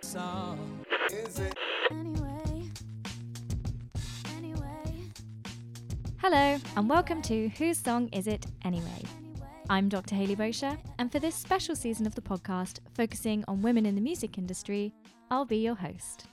song is it? Hello, and welcome to Whose Song Is It Anyway? I'm Dr. Hayley Bosher, and for this special season of the podcast, focusing on women in the music industry, I'll be your host.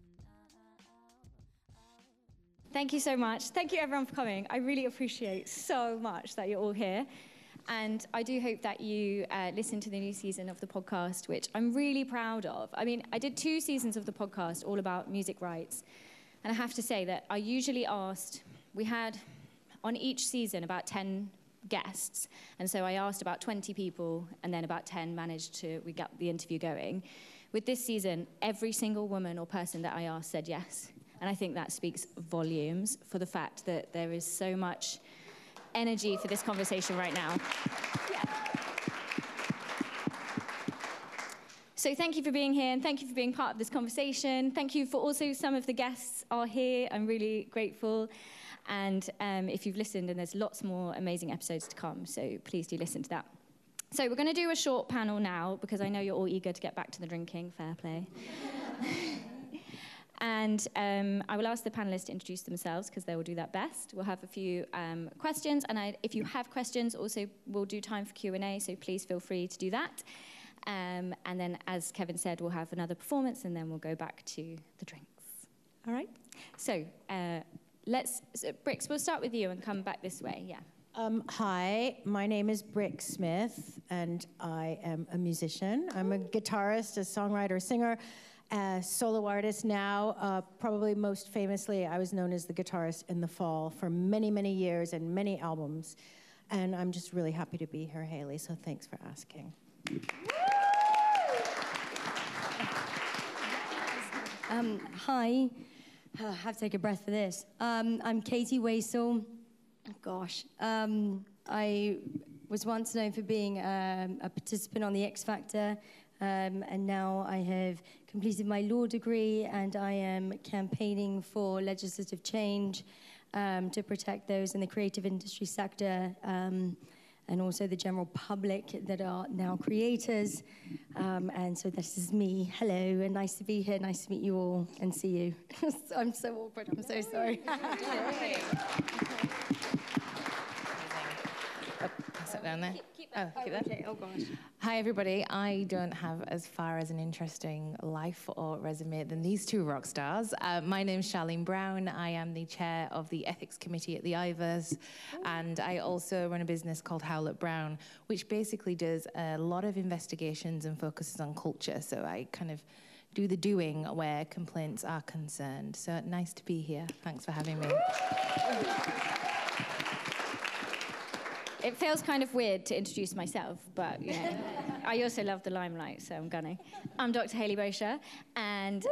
Thank you so much. Thank you everyone for coming. I really appreciate so much that you're all here. And I do hope that you listen to the new season of the podcast, which I'm really proud of. I mean, I did 2 seasons of the podcast all about music rights. And I have to say that I usually we had on each season about 10 guests. And so I asked about 20 people, and then about 10 we got the interview going. With this season, every single woman or person that I asked said yes. And I think that speaks volumes for the fact that there is so much energy for this conversation right now. Yeah. So thank you for being here, and thank you for being part of this conversation. Thank you for also some of the guests are here. I'm really grateful. And if you've listened, and there's lots more amazing episodes to come, so please do listen to that. So we're going to do a short panel now, because I know you're all eager to get back to the drinking. Fair play. And I will ask the panelists to introduce themselves, because they will do that best. We'll have a few questions, and if you have questions, also we'll do time for Q&A, so please feel free to do that. And then, as Kevin said, we'll have another performance, and then we'll go back to the drinks. All right? So Brix, we'll start with you and come back this way. Yeah. Hi, my name is Brix Smith, and I am a musician. I'm a guitarist, a songwriter, singer, a solo artist now. Probably most famously, I was known as the guitarist in The Fall for many, many years and many albums. And I'm just really happy to be here, Hayley, so thanks for asking. Hi. I have to take a breath for this. I'm Katie Waisel. Gosh. I was once known for being a participant on The X Factor, and now I have completed my law degree, and I am campaigning for legislative change to protect those in the creative industry sector, and also the general public that are now creators. And so this is me. Hello, and nice to be here. Nice to meet you all and see you. I'm so awkward. I'm so sorry. Sit down there. Keep that. Keep that. Okay. Oh, gosh. Hi, everybody. I don't have as far as an interesting life or resume than these 2 rock stars. My name's Charlene Brown. I am the chair of the ethics committee at the Ivors, and I also run a business called Howlett Brown, which basically does a lot of investigations and focuses on culture. So I kind of do the doing where complaints are concerned. So nice to be here. Thanks for having me. It feels kind of weird to introduce myself, but you know, I also love the limelight, so I'm gunning. I'm Dr. Hayley Bosher, and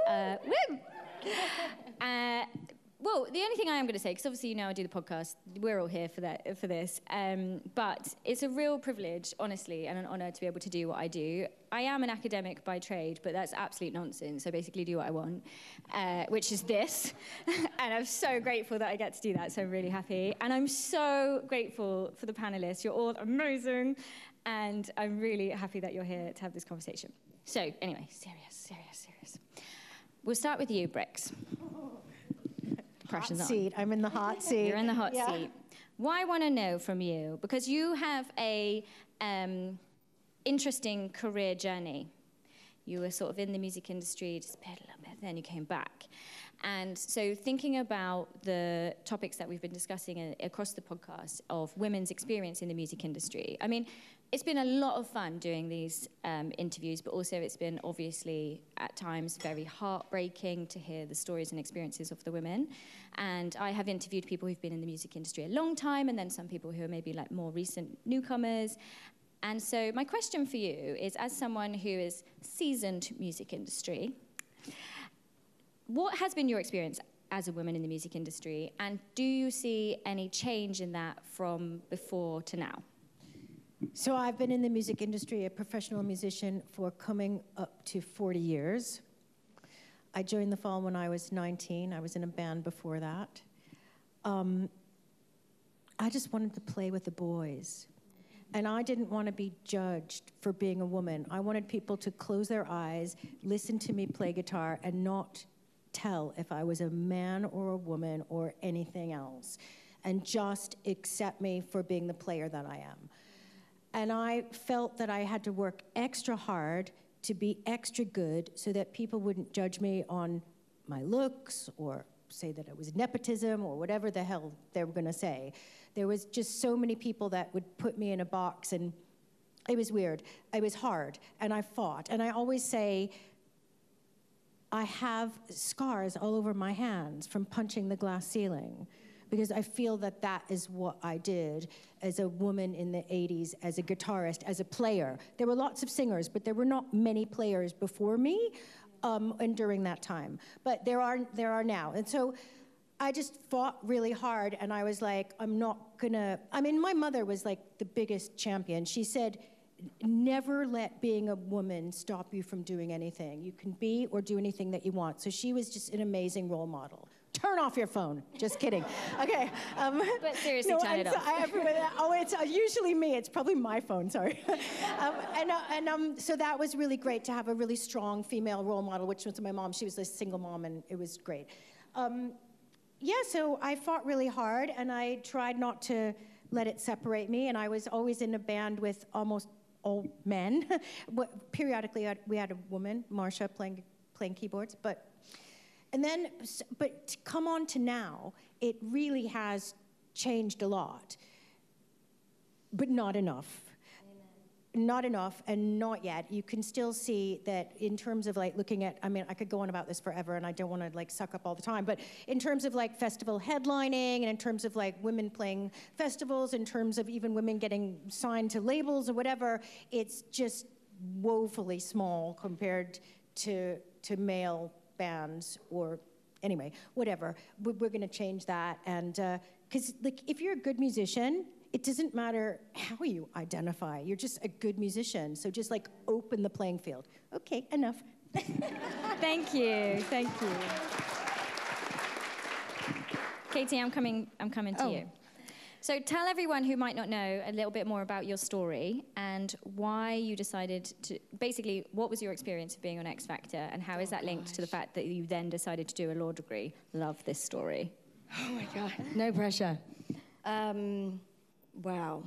well, the only thing I am going to say, because obviously you know I do the podcast, we're all here for this, but it's a real privilege, honestly, and an honour to be able to do what I do. I am an academic by trade, but that's absolute nonsense. I basically do what I want, which is this, and I'm so grateful that I get to do that, so I'm really happy. And I'm so grateful for the panellists. You're all amazing, and I'm really happy that you're here to have this conversation. So anyway, serious. We'll start with you, Brix. Hot seat. I'm in the hot seat. You're in the hot seat. What I want to know from you, because you have a interesting career journey. You were sort of in the music industry, disappeared a little bit, then you came back. And so thinking about the topics that we've been discussing across the podcast of women's experience in the music industry, I mean, it's been a lot of fun doing these interviews, but also it's been obviously at times very heartbreaking to hear the stories and experiences of the women. And I have interviewed people who've been in the music industry a long time, and then some people who are maybe like more recent newcomers. And so my question for you is, as someone who is seasoned music industry, what has been your experience as a woman in the music industry, and do you see any change in that from before to now? So I've been in the music industry, a professional musician, for coming up to 40 years. I joined The Fall when I was 19. I was in a band before that. I just wanted to play with the boys. And I didn't want to be judged for being a woman. I wanted people to close their eyes, listen to me play guitar, and not tell if I was a man or a woman or anything else, and just accept me for being the player that I am. And I felt that I had to work extra hard to be extra good so that people wouldn't judge me on my looks or say that it was nepotism or whatever the hell they were going to say. There was just so many people that would put me in a box, and it was weird. It was hard, and I fought. And I always say, I have scars all over my hands from punching the glass ceiling, because I feel that that is what I did as a woman in the 80s, as a guitarist, as a player. There were lots of singers, but there were not many players before me and during that time. But there are now. And so I just fought really hard, and I was like, I'm not gonna, I mean, my mother was like the biggest champion. She said, never let being a woman stop you from doing anything. You can be or do anything that you want. So she was just an amazing role model. Turn off your phone. Just kidding. Okay. But seriously, turn it off. It's usually me. It's probably my phone. Sorry. So that was really great to have a really strong female role model, which was my mom. She was a single mom, and it was great. So I fought really hard, and I tried not to let it separate me. And I was always in a band with almost all men. Periodically, we had a woman, Marsha, playing keyboards, but to come on to now, it really has changed a lot, but not enough. Amen. Not enough, and not yet. You can still see that in terms of like looking at, I mean, I could go on about this forever, and I don't want to like suck up all the time, but in terms of like festival headlining, and in terms of like women playing festivals, in terms of even women getting signed to labels or whatever, it's just woefully small compared to male bands, or anyway, whatever. We're going to change that, and because like if you're a good musician, it doesn't matter how you identify. You're just a good musician. So just like open the playing field. Okay, enough. Thank you. Katie, I'm coming to you. So tell everyone who might not know a little bit more about your story and why you decided to, basically, what was your experience of being on X Factor, and how is that linked to the fact that you then decided to do a law degree? Love this story. Oh my God, no pressure. Wow.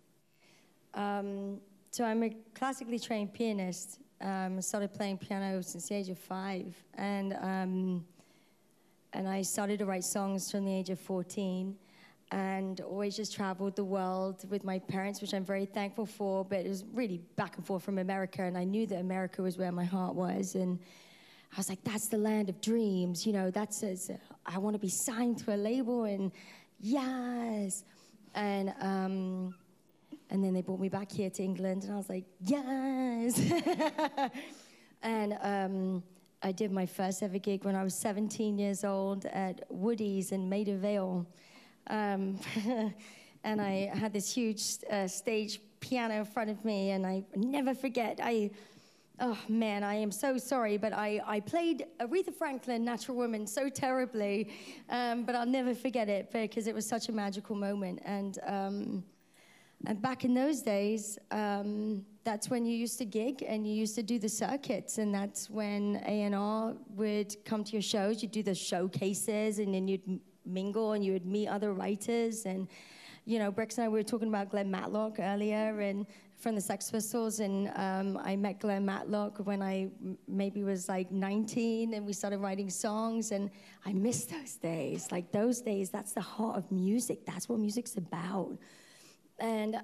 So I'm a classically trained pianist. Started playing piano since the age of 5, and I started to write songs from the age of 14. And always just traveled the world with my parents, which I'm very thankful for, but it was really back and forth from America, and I knew that America was where my heart was, and I was like, that's the land of dreams, you know, I want to be signed to a label, and yes, and then they brought me back here to England, and I was like, yes, and I did my first ever gig when I was 17 years old at Woody's in Maida Vale. And I had this huge stage piano in front of me, and I never forget, oh man, I am so sorry, but I played Aretha Franklin, Natural Woman, so terribly, but I'll never forget it because it was such a magical moment. And back in those days, that's when you used to gig and you used to do the circuits, and that's when A&R would come to your shows. You'd do the showcases, and then you'd mingle, and you would meet other writers. And you know, Brix and I, we were talking about Glenn Matlock earlier, and from the Sex Pistols, and I met Glenn Matlock when I maybe was like 19, and we started writing songs, and I miss those days. Like those days, that's the heart of music. That's what music's about. And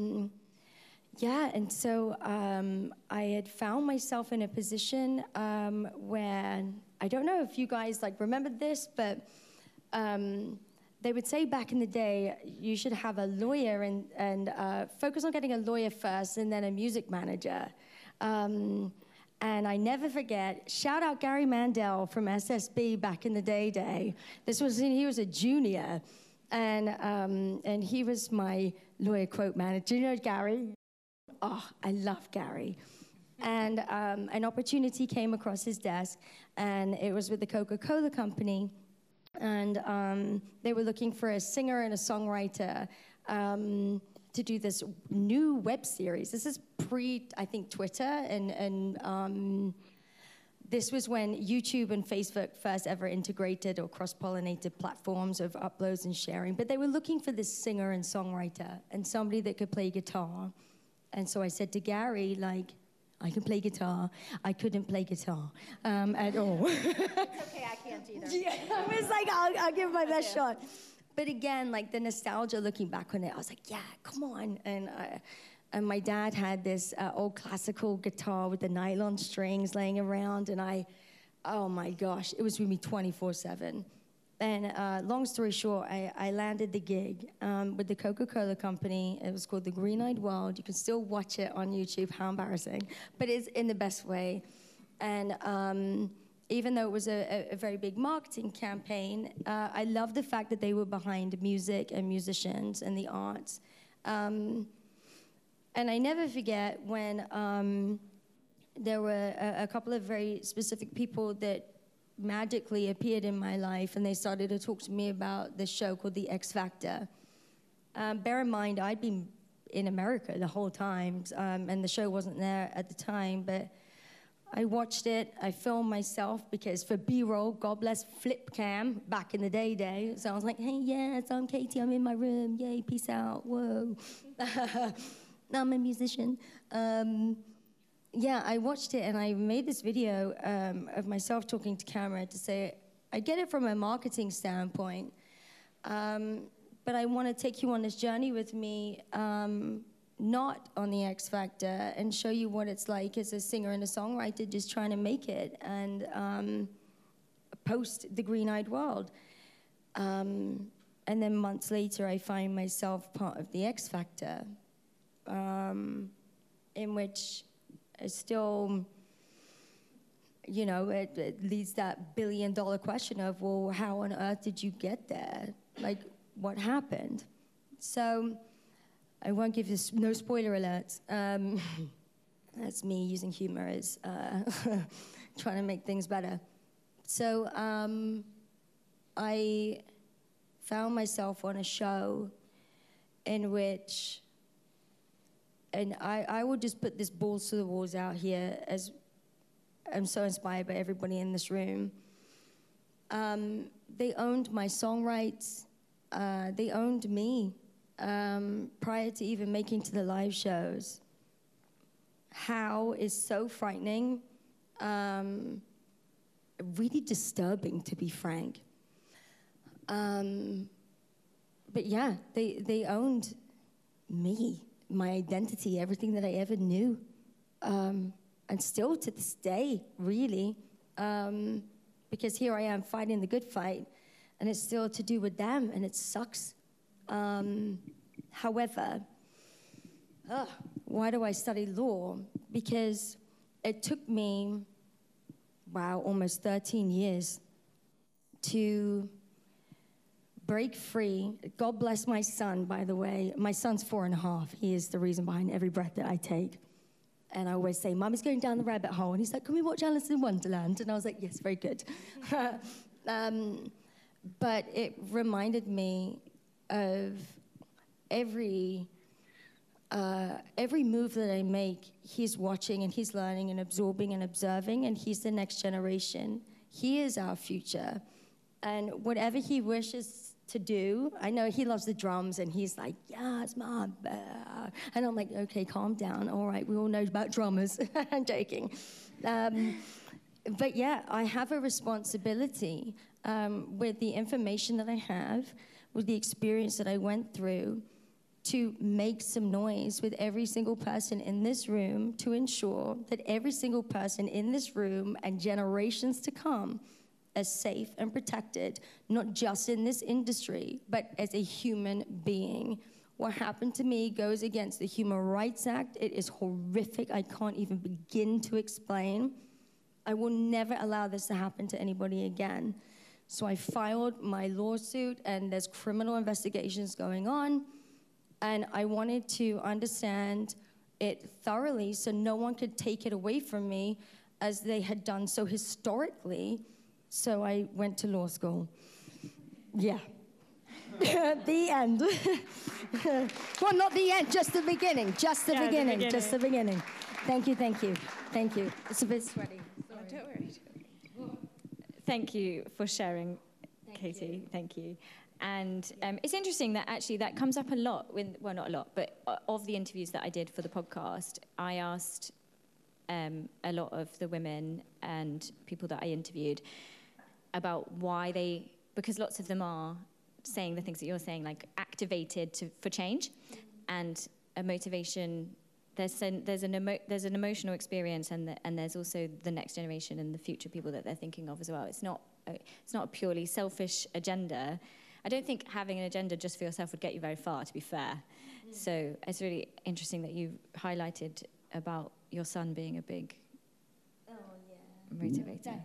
and so I had found myself in a position where, I don't know if you guys like remember this, but they would say back in the day, you should have a lawyer and focus on getting a lawyer first and then a music manager. And I never forget, shout out Gary Mandel from SSB back in the day. He was a junior, and he was my lawyer quote manager. You know Gary? Oh, I love Gary. And an opportunity came across his desk, and it was with the Coca-Cola Company. And they were looking for a singer and a songwriter to do this new web series. This is pre, I think, Twitter, and this was when YouTube and Facebook first ever integrated or cross-pollinated platforms of uploads and sharing. But they were looking for this singer and songwriter and somebody that could play guitar. And so I said to Gary, like, I can play guitar. I couldn't play guitar at all. It's okay, I can't either. Yeah, I was like, I'll give my best shot. But again, like the nostalgia looking back on it, I was like, yeah, come on. And my dad had this old classical guitar with the nylon strings laying around, and oh my gosh, it was with me 24/7. And long story short, I landed the gig with the Coca-Cola company. It was called The Green-Eyed World. You can still watch it on YouTube. How embarrassing. But it's in the best way. And even though it was a very big marketing campaign, I love the fact that they were behind music and musicians and the arts. And I never forget when there were a couple of very specific people that magically appeared in my life, and they started to talk to me about this show called The X Factor. Bear in mind, I'd been in America the whole time, and the show wasn't there at the time, but I watched it. I filmed myself because for B-roll, God bless flip cam back in the day. So I was like, hey, yes, I'm Katie. I'm in my room. Yay, peace out. Whoa. I'm a musician. Yeah, I watched it, and I made this video of myself talking to camera to say, I get it from a marketing standpoint, but I want to take you on this journey with me, not on the X Factor, and show you what it's like as a singer and a songwriter just trying to make it, and post The Green-Eyed World. And then months later, I find myself part of the X Factor, in which it's still, you know, it leads that billion-dollar question of, well, how on earth did you get there? Like, what happened? So I won't give this, no spoiler alerts. That's me using humor as trying to make things better. So I found myself on a show in which, and I will just put this balls to the walls out here, as I'm so inspired by everybody in this room. They owned my song rights. They owned me prior to even making to the live shows. How is so frightening, really disturbing, to be frank. But yeah, they owned me, my identity, everything that I ever knew. And still to this day, really. Because here I am fighting the good fight, and it's still to do with them, and it sucks. However, why do I study law? Because it took me, wow, almost 13 years to break free. God bless my son, by the way. My son's 4.5. He is the reason behind every breath that I take. And I always say, Mum is going down the rabbit hole. And he's like, can we watch Alice in Wonderland? And I was like, yes, very good. But it reminded me of every move that I make, he's watching and he's learning and absorbing and observing, and he's the next generation. He is our future. And whatever he wishes to do, I know he loves the drums, and he's like, yes, Mom. And I'm like, okay, calm down. All right, we all know about drummers. I'm joking. But yeah, I have a responsibility with the information that I have, with the experience that I went through, to make some noise with every single person in this room to ensure that every single person in this room and generations to come are safe and protected, not just in this industry, but as a human being. What happened to me goes against the Human Rights Act. It is horrific. I can't even begin to explain. I will never allow this to happen to anybody again. So I filed my lawsuit, and there's criminal investigations going on. And I wanted to understand it thoroughly so no one could take it away from me as they had done so historically. So I went to law school. Yeah. The end. Well, not the end, just the beginning. Just the beginning. Just the beginning. Thank you, thank you. Thank you. It's a bit sweaty. Don't worry. Thank you for sharing, Katie. Thank you. And it's interesting that actually that comes up a lot, well, not a lot, but of the interviews that I did for the podcast, I asked a lot of the women and people that I interviewed about why they, because lots of them are saying the things that you're saying, like activated for change, and a motivation. There's an emotional experience, and there's also the next generation and the future people that they're thinking of as well. It's not a purely selfish agenda. I don't think having an agenda just for yourself would get you very far, to be fair. So it's really interesting that you highlighted about your son being a big motivator.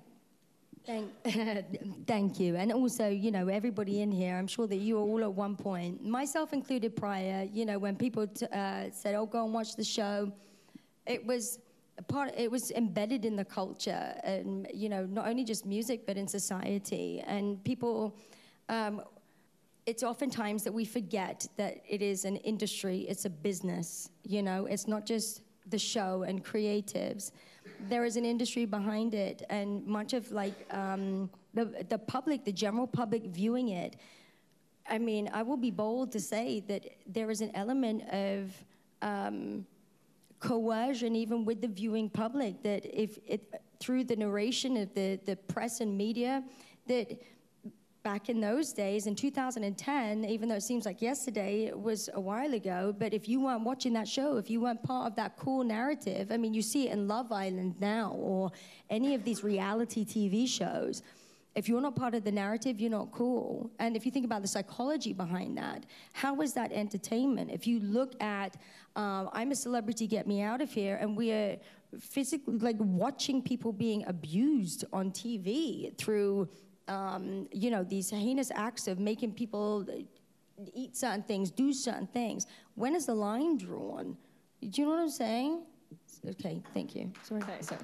Thank you. And also, you know, everybody in here, I'm sure that you were all at one point, myself included prior, you know, when people said, oh, go and watch the show, it was embedded in the culture, and, you know, not only just music, but in society. And people, it's oftentimes that we forget that it is an industry, it's a business, you know, it's not just the show and creatives. There is an industry behind it, and much of like the public, the general public viewing it, I mean, I will be bold to say that there is an element of coercion even with the viewing public, that if it, through the narration of the press and media, that back in those days, in 2010, even though it seems like yesterday, it was a while ago, but if you weren't watching that show, if you weren't part of that cool narrative, I mean, you see it in Love Island now, or any of these reality TV shows, if you're not part of the narrative, you're not cool. And if you think about the psychology behind that, how is that entertainment? If you look at I'm a Celebrity, Get Me Out of Here, and we are physically, like, watching people being abused on TV through you know, these heinous acts of making people eat certain things, do certain things. When is the line drawn? Do you know what I'm saying? Okay, thank you. Sorry. So.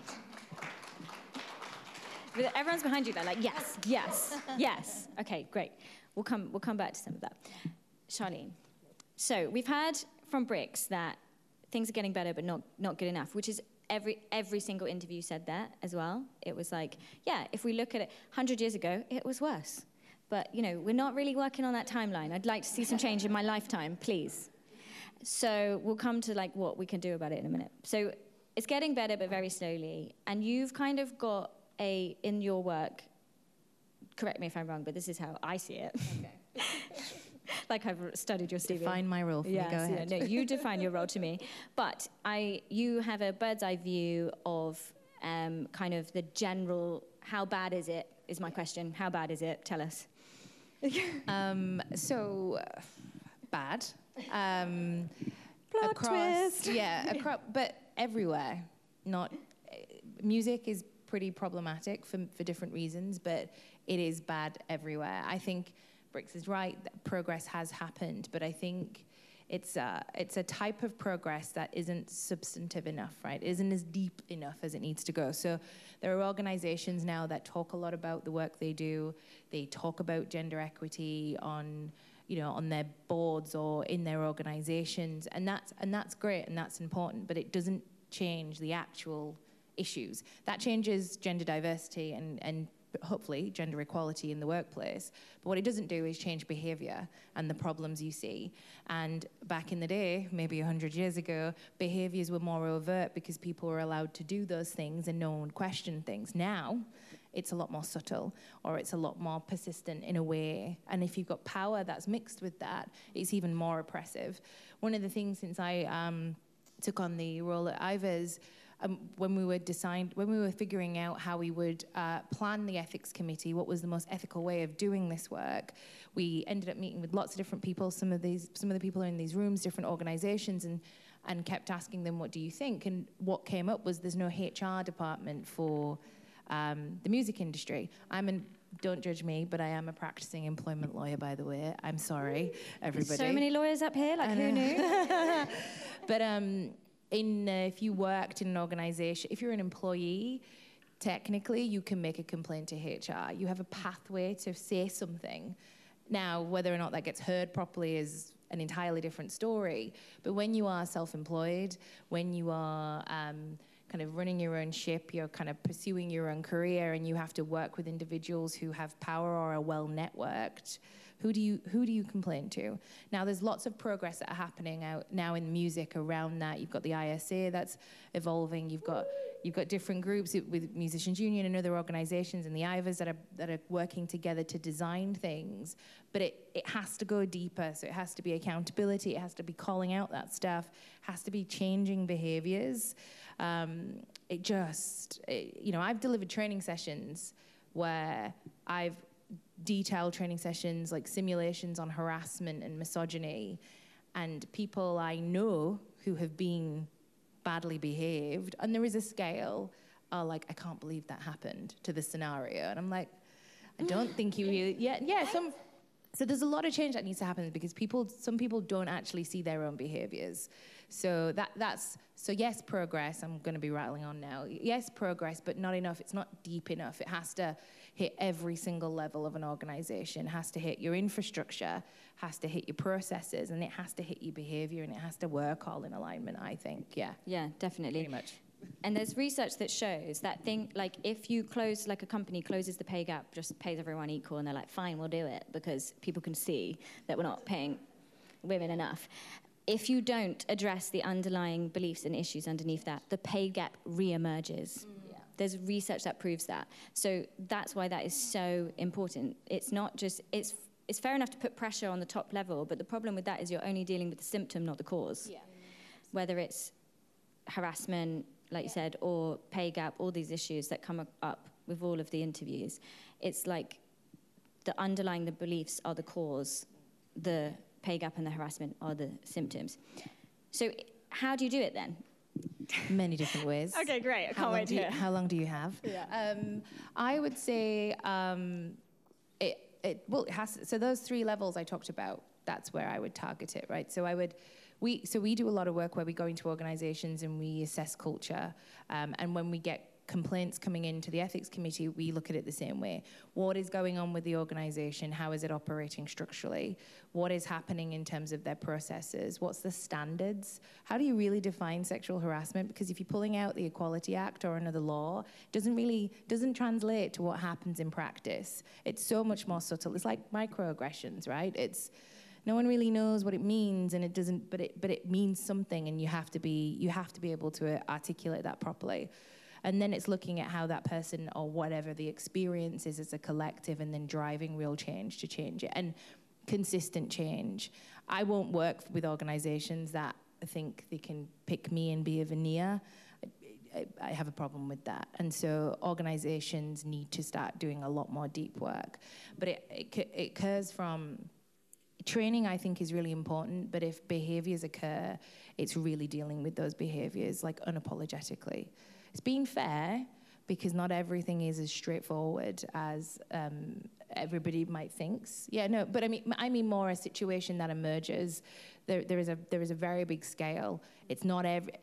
But everyone's behind you. They're like, yes, yes, yes. Okay, great. We'll come back to some of that. Charlene. So we've heard from Brix that things are getting better, but not good enough, which is every single interview said that as well. It was like, yeah, if we look at it 100 years ago, it was worse. But, you know, we're not really working on that timeline. I'd like to see some change in my lifetime, please. So we'll come to, like, what we can do about it in a minute. So it's getting better, but very slowly. And you've kind of got in your work, correct me if I'm wrong, but this is how I see it. Okay. Like I've studied your Stevie. Define my role for me, go ahead. No, you define your role to me. But you have a bird's eye view of kind of the general, how bad is it, is my question. How bad is it? Tell us. Bad. Plot twist. Yeah, but everywhere. Not music is pretty problematic for different reasons, but it is bad everywhere. I think Brix is right, that progress has happened, but I think it's a type of progress that isn't substantive enough, right? It isn't as deep enough as it needs to go. So there are organizations now that talk a lot about the work they do. They talk about gender equity on their boards or in their organizations, and that's great and that's important, but it doesn't change the actual issues. That changes gender diversity and hopefully gender equality in the workplace. But what it doesn't do is change behavior and the problems you see. And back in the day, maybe 100 years ago, behaviors were more overt because people were allowed to do those things and no one would question things. Now, it's a lot more subtle, or it's a lot more persistent in a way. And if you've got power that's mixed with that, it's even more oppressive. One of the things since I took on the role at IVES, when we were figuring out how we would plan the ethics committee, what was the most ethical way of doing this work, we ended up meeting with lots of different people. Some of the people are in these rooms, different organizations, and kept asking them, what do you think? And what came up was there's no HR department for the music industry. Don't judge me, but I am a practicing employment lawyer, by the way. I'm sorry, everybody. So many lawyers up here, like who knew? But if you worked in an organization, if you're an employee, technically you can make a complaint to HR. You have a pathway to say something. Now, whether or not that gets heard properly is an entirely different story. But when you are self-employed, when you are kind of running your own ship, you're kind of pursuing your own career, and you have to work with individuals who have power or are well networked, who do you complain to? Now, there's lots of progress that are happening out now in music around that. You've got the ISA that's evolving. You've got different groups with Musicians Union and other organizations and the IVAs that are working together to design things. But it has to go deeper. So it has to be accountability. It has to be calling out that stuff. It has to be changing behaviors. I've delivered training sessions where I've detailed training sessions, like simulations on harassment and misogyny, and people I know who have been badly behaved, and there is a scale, are like, I can't believe that happened to the scenario. And I'm like, I don't think you really, so there's a lot of change that needs to happen because some people don't actually see their own behaviors. So so yes, progress, I'm going to be rattling on now. Yes, progress, but not enough. It's not deep enough. It has to hit every single level of an organization. It has to hit your infrastructure, has to hit your processes, and it has to hit your behavior, and it has to work all in alignment, I think. Yeah, definitely. Pretty much. And there's research that shows that if you close, like a company closes the pay gap, just pays everyone equal, and they're like, fine, we'll do it, because people can see that we're not paying women enough. If you don't address the underlying beliefs and issues underneath that, the pay gap re-emerges. There's research that proves that. So that's why that is so important. It's not just, it's fair enough to put pressure on the top level, but the problem with that is you're only dealing with the symptom, not the cause. Whether it's harassment, like you said, or pay gap, all these issues that come up with all of the interviews. It's like the beliefs are the cause, the pay gap and the harassment are the symptoms. So how do you do it then? Many different ways. Okay, great. I can't wait to hear. How long do you have? I would say it has. So those 3 levels I talked about, that's where I would target it, right? So we do a lot of work where we go into organizations and we assess culture, and when we get complaints coming into the ethics committee, we look at it the same way. What is going on with the organization? How is it operating structurally? What is happening in terms of their processes? What's the standards? How do you really define sexual harassment? Because if you're pulling out the Equality Act or another law, it doesn't translate to what happens in practice. It's so much more subtle. It's like microaggressions, right? No one really knows what it means, and it doesn't. But it means something, and you have to be able to articulate that properly. And then it's looking at how that person or whatever the experience is as a collective, and then driving real change to change it, and consistent change. I won't work with organizations that think they can pick me and be a veneer. I have a problem with that. And so organizations need to start doing a lot more deep work. But it occurs from training, I think, is really important. But if behaviors occur, it's really dealing with those behaviors like unapologetically. It's being fair, because not everything is as straightforward as everybody might think. But I mean more a situation that emerges. There is a very big scale. It's not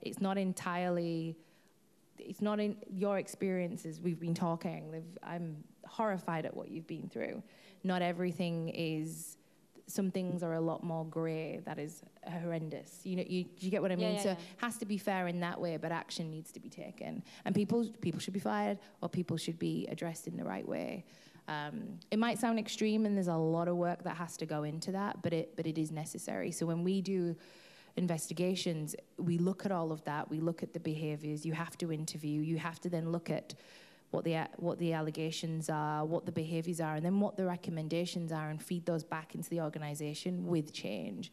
in your experiences. We've been talking. I'm horrified at what you've been through. Not everything is. Some things are a lot more grey. That is horrendous. You get what I mean? So it has to be fair in that way, but action needs to be taken. And people should be fired, or people should be addressed in the right way. It might sound extreme, and there's a lot of work that has to go into that, but it is necessary. So when we do investigations, we look at all of that. We look at the behaviours. You have to interview. You have to then look at what the allegations are, what the behaviours are, and then what the recommendations are, and feed those back into the organisation with change.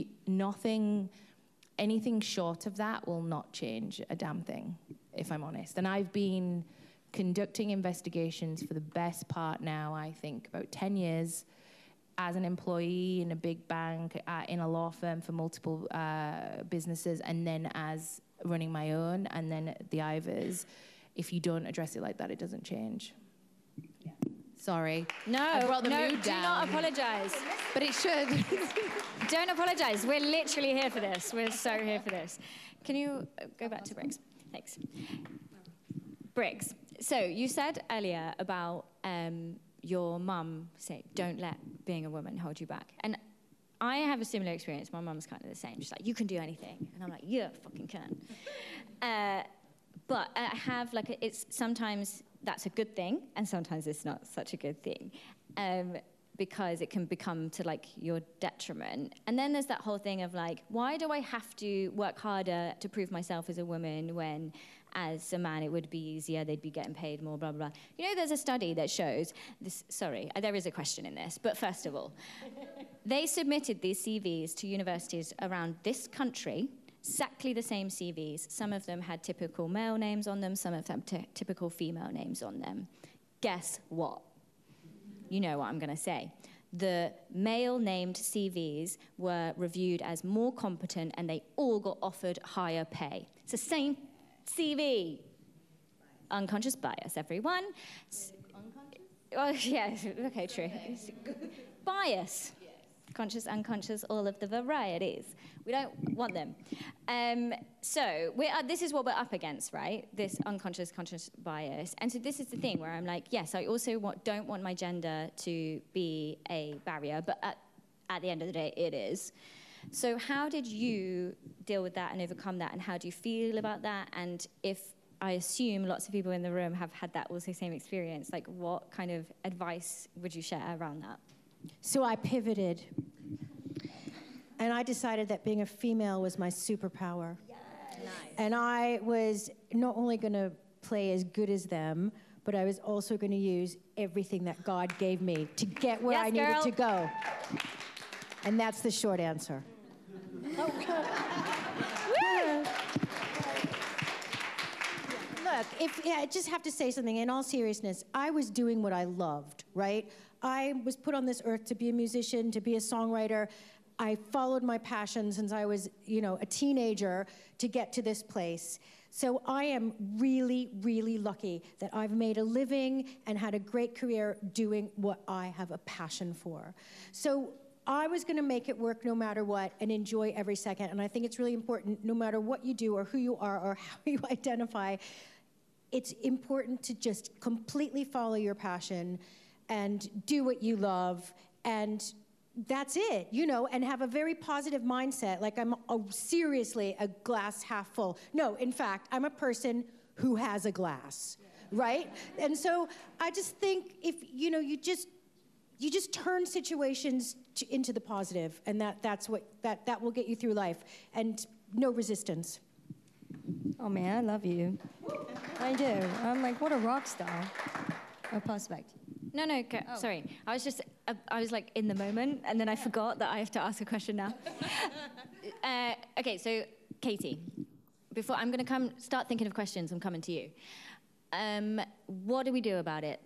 Anything short of that will not change a damn thing, if I'm honest. And I've been conducting investigations for the best part now, I think, about 10 years, as an employee in a big bank, in a law firm for multiple businesses, and then as running my own, and then the IVAs. If you don't address it like that, it doesn't change. Yeah. Sorry. I brought the mood down. Do not apologise. But it should. Don't apologise. We're literally here for this. We're so here for this. Can you go back to Briggs? Thanks. Briggs, so you said earlier about your mum say, don't let being a woman hold you back. And I have a similar experience. My mum's kind of the same. She's like, you can do anything. And I'm like, yeah, fucking can. But I have it's sometimes that's a good thing, and sometimes it's not such a good thing. Because it can become to your detriment. And then there's that whole thing of why do I have to work harder to prove myself as a woman when as a man it would be easier, they'd be getting paid more, blah, blah, blah. You know, there's a study that shows this, sorry, there is a question in this, but first of all, they submitted these CVs to universities around this country, exactly the same CVs. Some of them had typical male names on them, some of them typical female names on them. Guess what? You know what I'm going to say. The male-named CVs were reviewed as more competent, and they all got offered higher pay. It's the same CV. Unconscious bias, everyone. Unconscious? Oh, yeah, okay, true. Bias. Conscious, unconscious, all of the varieties. We don't want them. So this is what we're up against, right? This unconscious, conscious bias. And so this is the thing where I'm like, yes, I also don't want my gender to be a barrier, but at the end of the day, it is. So how did you deal with that and overcome that, and how do you feel about that? And if I assume lots of people in the room have had that also same experience, what kind of advice would you share around that? So I pivoted, and I decided that being a female was my superpower. Yes. Nice. And I was not only going to play as good as them, but I was also going to use everything that God gave me to get where I needed to go. And that's the short answer. Look, I just have to say something. In all seriousness, I was doing what I loved, right? I was put on this earth to be a musician, to be a songwriter. I followed my passion since I was, a teenager to get to this place. So I am really, really lucky that I've made a living and had a great career doing what I have a passion for. So I was going to make it work no matter what and enjoy every second. And I think it's really important, no matter what you do or who you are or how you identify, it's important to just completely follow your passion and do what you love, and that's it, and have a very positive mindset. I'm seriously a glass half full. No, in fact, I'm a person who has a glass, right? And so I just think if, you just turn situations into the positive, and that will get you through life, and no resistance. Oh man, I love you. I do. I'm like, what a rock star. A prospect. No, sorry. I was in the moment, and then I forgot that I have to ask a question now. Okay, so Katie, before I'm going to start thinking of questions, I'm coming to you. What do we do about it?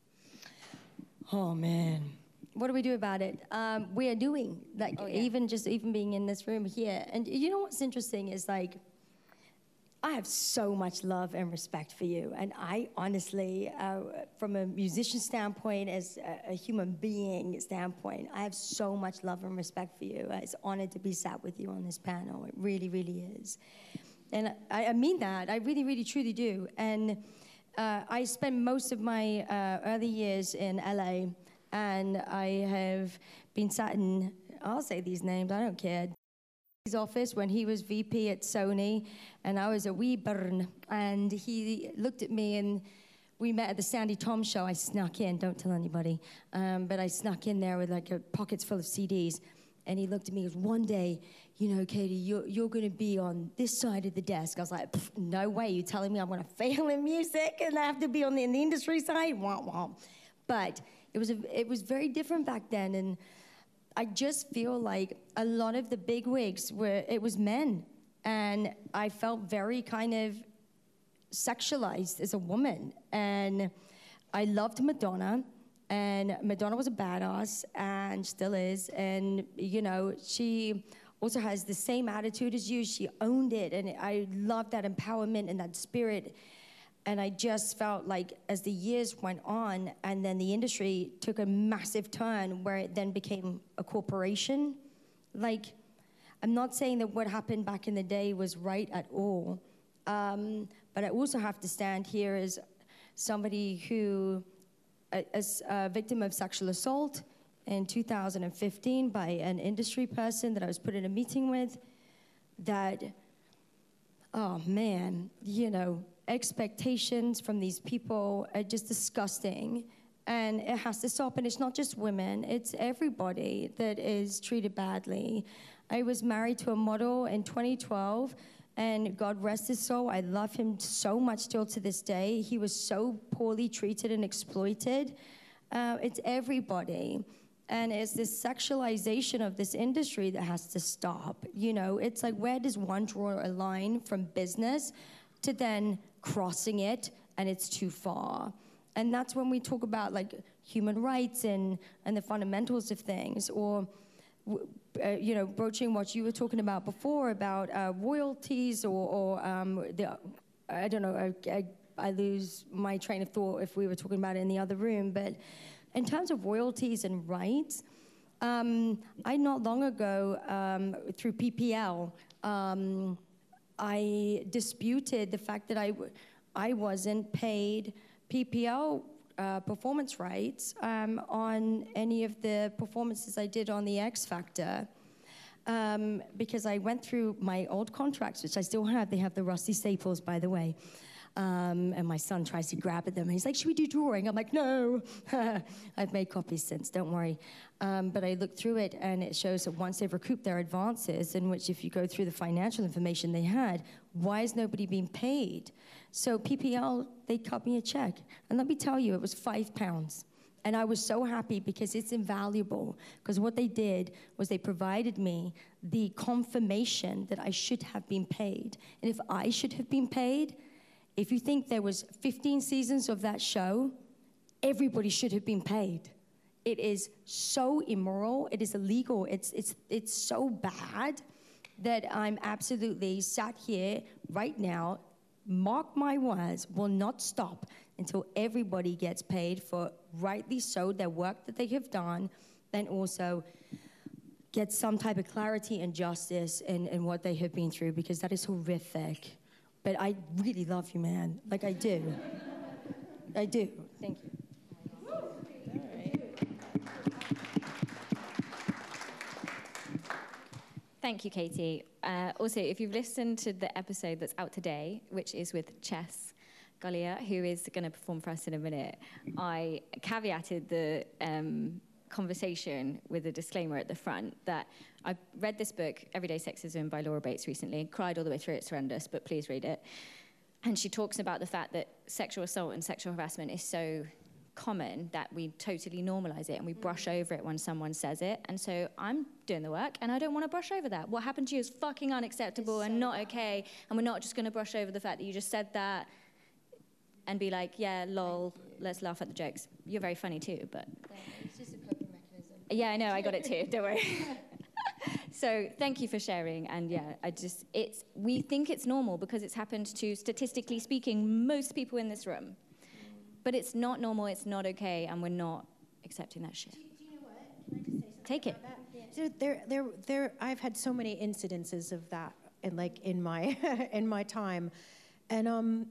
Oh man, what do we do about it? We are doing, even being in this room here. And you know what's interesting is I have so much love and respect for you. And I honestly, from a musician standpoint, as a human being standpoint, I have so much love and respect for you. It's honored to be sat with you on this panel. It really, really is. And I mean that. I really, really, truly do. And I spent most of my early years in LA, and I have been sat in, I'll say these names, I don't care, his office when he was VP at Sony, and I was a wee burn, and he looked at me, and we met at the Sandy Tom show. I snuck in, don't tell anybody, but I snuck in there with pockets full of CDs, and he looked at me and goes, one day, Katie, you're going to be on this side of the desk. I was like, no way, you telling me I'm going to fail in music and I have to be in the industry side? Wah, wah. But it was very different back then, and I just feel like a lot of the big wigs it was men, and I felt very kind of sexualized as a woman. And I loved Madonna, and Madonna was a badass and still is, and she also has the same attitude as you. She owned it, and I loved that empowerment and that spirit. And I just felt like as the years went on, and then the industry took a massive turn where it then became a corporation. I'm not saying that what happened back in the day was right at all, but I also have to stand here as somebody who a victim of sexual assault in 2015 by an industry person that I was put in a meeting with, that, oh man, you know, expectations from these people are just disgusting. And it has to stop. And it's not just women, it's everybody that is treated badly. I was married to a model in 2012, and God rest his soul, I love him so much still to this day. He was so poorly treated and exploited. It's everybody. And it's this sexualization of this industry that has to stop. You know, it's like, where does one draw a line from business to then crossing it and it's too far? And that's when we talk about like human rights and the fundamentals of things, or you know, broaching what you were talking about before about royalties, or I don't know, I lose my train of thought if we were talking about it in the other room. But in terms of royalties and rights, I not long ago, through PPL, I disputed the fact that I wasn't paid PPL performance rights on any of the performances I did on the X Factor, because I went through my old contracts, which I still have. They have the rusty staples, by the way. And my son tries to grab at them. And he's like, should we do drawing? I'm like, no. I've made copies since, don't worry. But I looked through it, and it shows that once they've recouped their advances, in which if you go through the financial information they had, why is nobody being paid? So PPL, they cut me a check. And let me tell you, it was £5. And I was so happy because it's invaluable. Because what they did was they provided me the confirmation that I should have been paid. And if I should have been paid, if you think there was 15 seasons of that show, everybody should have been paid. It is so immoral, it is illegal, it's so bad that I'm absolutely sat here right now, mark my words, will not stop until everybody gets paid for, rightly so, their work that they have done, then also get some type of clarity and justice in what they have been through, because that is horrific. But I really love you, man. Like, I do. I do. Thank you. Thank you, Katie. Also, if you've listened to the episode that's out today, which is with Chess Gullier, who is going to perform for us in a minute, I caveated the conversation with a disclaimer at the front that I read this book, Everyday Sexism by Laura Bates, recently, cried all the way through. It's horrendous, but please read it. And she talks about the fact that sexual assault and sexual harassment is so common that we totally normalize it and we brush over it when someone says it. And so I'm doing the work and I don't want to brush over that. What happened to you is fucking unacceptable and not okay, and we're not just going to brush over the fact that you just said that and be like, yeah, lol, let's laugh at the jokes. You're very funny too, but... It's just a coping mechanism. Yeah, I know, I got it too, don't worry. So thank you for sharing, and yeah, we think it's normal because it's happened to, statistically speaking, most people in this room. But it's not normal, it's not okay, and we're not accepting that shit. Do you know what? Can I just say something? Take it. So I've had so many incidences of that, in my in my time, and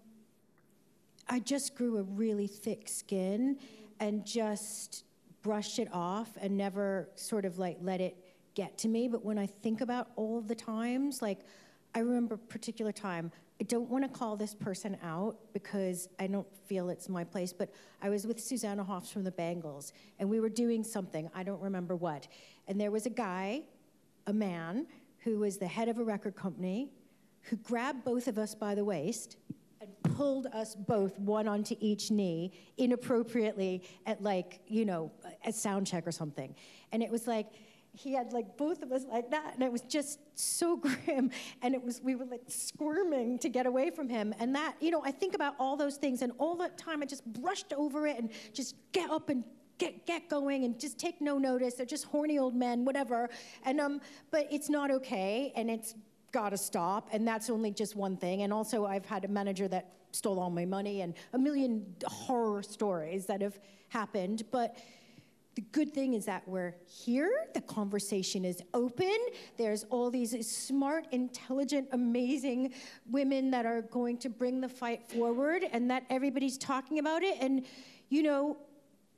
I just grew a really thick skin, and just brushed it off, and never sort of let it get to me. But when I think about all of the times, I remember a particular time. I don't want to call this person out because I don't feel it's my place, but I was with Susanna Hoffs from the Bangles, and we were doing something, I don't remember what, and there was a guy, a man, who was the head of a record company, who grabbed both of us by the waist and pulled us both, one onto each knee, inappropriately at a sound check or something. And it was like, he had both of us like that, and it was just so grim, and we were squirming to get away from him. And that, I think about all those things, and all that time I just brushed over it and just get up and get going and just take no notice. They're just horny old men, whatever. And but it's not okay, and it's got to stop. And that's only just one thing. And also, I've had a manager that stole all my money, and a million horror stories that have happened. But the good thing is that we're here, the conversation is open, there's all these smart, intelligent, amazing women that are going to bring the fight forward, and that everybody's talking about it. And,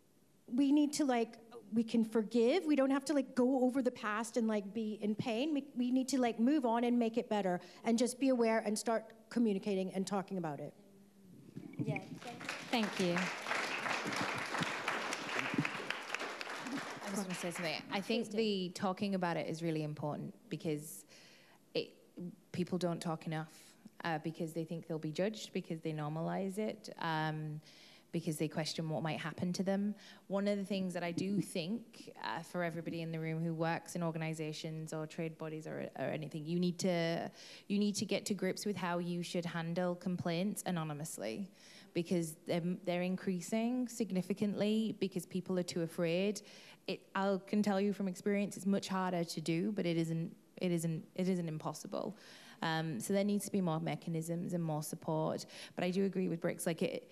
we need to like, we can forgive. We don't have to like go over the past and like be in pain. We need to like move on and make it better and just be aware and start communicating and talking about it. Yeah. Thank you. I was going to say something. I think the talking about it is really important because people don't talk enough because they think they'll be judged, because they normalize it, because they question what might happen to them. One of the things that I do think for everybody in the room who works in organizations or trade bodies or anything, you need to get to grips with how you should handle complaints anonymously, because they're increasing significantly because people are too afraid. I can tell you from experience, it's much harder to do, but it isn't impossible. So there needs to be more mechanisms and more support. But I do agree with Brix, like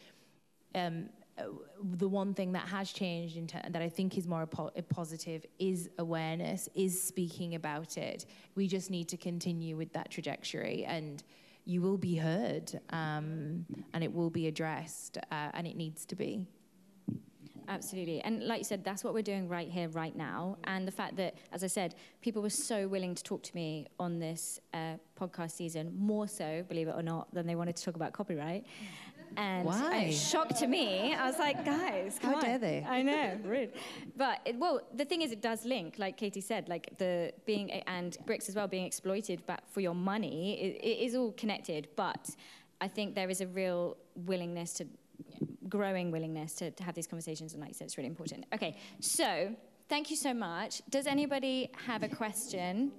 the one thing that has changed that I think is more positive is awareness, is speaking about it. We just need to continue with that trajectory, and you will be heard, and it will be addressed, and it needs to be. Absolutely. And like you said, that's what we're doing right here, right now. And the fact that, as I said, people were so willing to talk to me on this podcast season, more so, believe it or not, than they wanted to talk about copyright. And Why? Shock to me. I was like, guys, come on. How dare they? I know, rude. But, the thing is, it does link, like Katie said, like the being, and Brix as well, being exploited back for your money, it is all connected. But I think there is a real willingness to, growing willingness to have these conversations, and like you said, it's really important. Okay, so thank you so much. Does anybody have a question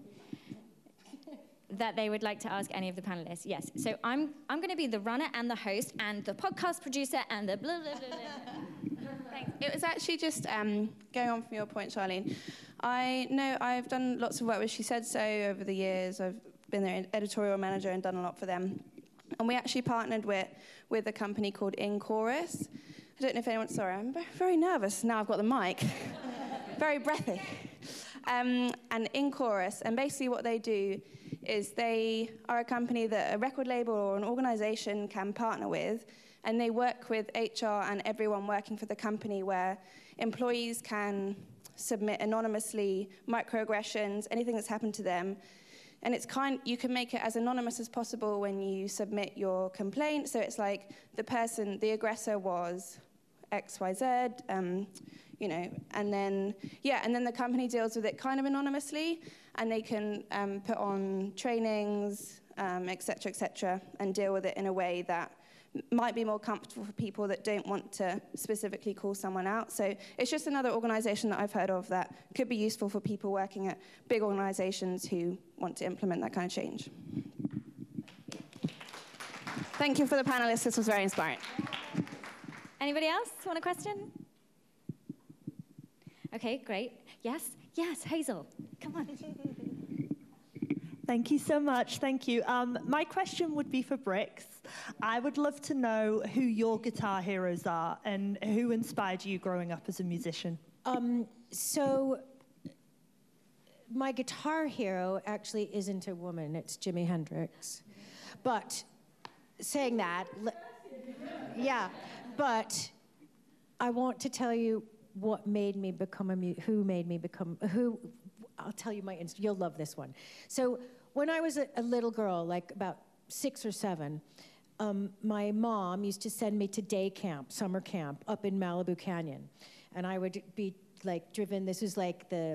that they would like to ask any of the panelists? Yes. So I'm going to be the runner and the host and the podcast producer and the blah, blah, blah, blah. Thanks. It was actually just going on from your point, Charlene. I know I've done lots of work with She Said So over the years. I've been their editorial manager and done a lot for them. And we actually partnered with a company called In Chorus. I don't know if anyone's, sorry, I'm very nervous now I've got the mic. Very breathy. And In Chorus, and basically what they do is they are a company that a record label or an organization can partner with, and they work with HR and everyone working for the company, where employees can submit anonymously microaggressions, anything that's happened to them. And you can make it as anonymous as possible when you submit your complaint. So it's like the aggressor was XYZ, and then the company deals with it kind of anonymously, and they can put on trainings, et cetera, and deal with it in a way that might be more comfortable for people that don't want to specifically call someone out. So it's just another organization that I've heard of that could be useful for people working at big organizations who want to implement that kind of change. Thank you for the panelists. This was very inspiring. Anybody else want a question? Okay, great. Yes, Hazel, come on. Thank you so much. Thank you. My question would be for Brix. I would love to know who your guitar heroes are and who inspired you growing up as a musician. So my guitar hero actually isn't a woman, it's Jimi Hendrix. But saying that, but I want to tell you what made me become I'll tell you you'll love this one. So when I was a little girl, like about 6 or 7, my mom used to send me to day camp, summer camp, up in Malibu Canyon. And I would be like driven, this was like the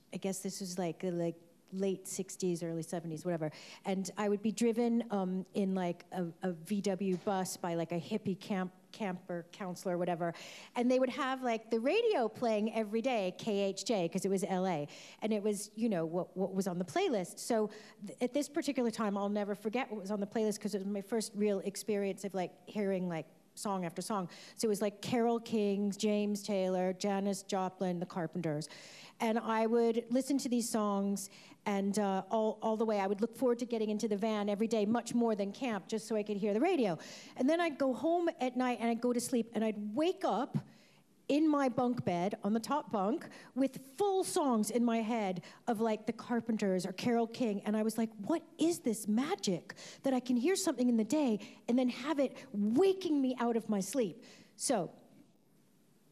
late 60s, early 70s, whatever. And I would be driven in like a VW bus by like a hippie camper counselor, whatever. And they would have like the radio playing every day, KHJ, because it was LA. And it was, what was on the playlist. So at this particular time, I'll never forget what was on the playlist, because it was my first real experience of like hearing like song after song. So it was like Carole King, James Taylor, Janis Joplin, The Carpenters. And I would listen to these songs, and all the way, I would look forward to getting into the van every day, much more than camp, just so I could hear the radio. And then I'd go home at night, and I'd go to sleep, and I'd wake up in my bunk bed, on the top bunk, with full songs in my head of like The Carpenters or Carole King. And I was like, what is this magic that I can hear something in the day and then have it waking me out of my sleep? So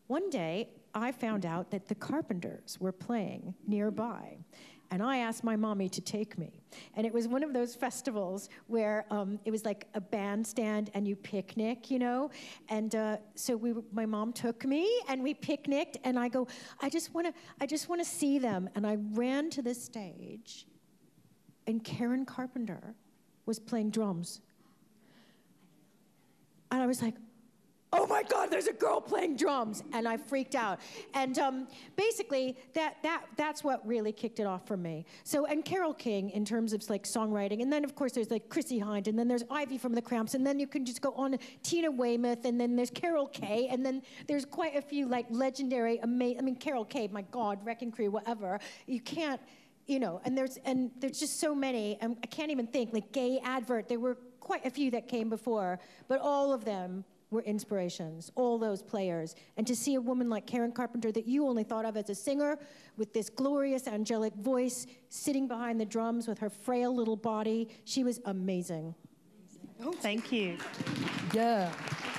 one day, I found out that the Carpenters were playing nearby. And I asked my mommy to take me. And it was one of those festivals where it was like a bandstand and you picnic, you know? And so my mom took me and we picnicked, and I go, I just want to see them. And I ran to the stage, and Karen Carpenter was playing drums. And I was like, oh my God, there's a girl playing drums. And I freaked out. And basically, that's what really kicked it off for me. So, and Carole King in terms of like songwriting. And then of course there's like Chrissie Hynde, and then there's Ivy from the Cramps, and then you can just go on to Tina Weymouth, and then there's Carol Kay, and then there's quite a few like legendary, Carol Kay, my God, Wrecking Crew, whatever. You can't, you know, and there's just so many. I can't even think, like Gay Advert, there were quite a few that came before, but all of them were inspirations, all those players. And to see a woman like Karen Carpenter that you only thought of as a singer with this glorious angelic voice sitting behind the drums with her frail little body, she was amazing. Oh, thank you. Yeah.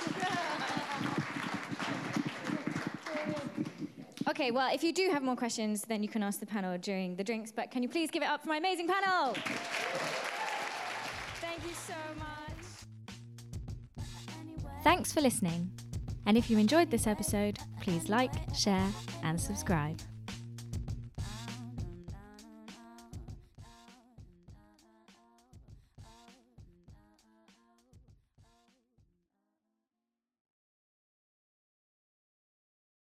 Okay, well, if you do have more questions, then you can ask the panel during the drinks, but can you please give it up for my amazing panel? Thank you so much. Thanks for listening. And if you enjoyed this episode, please like, share, and subscribe.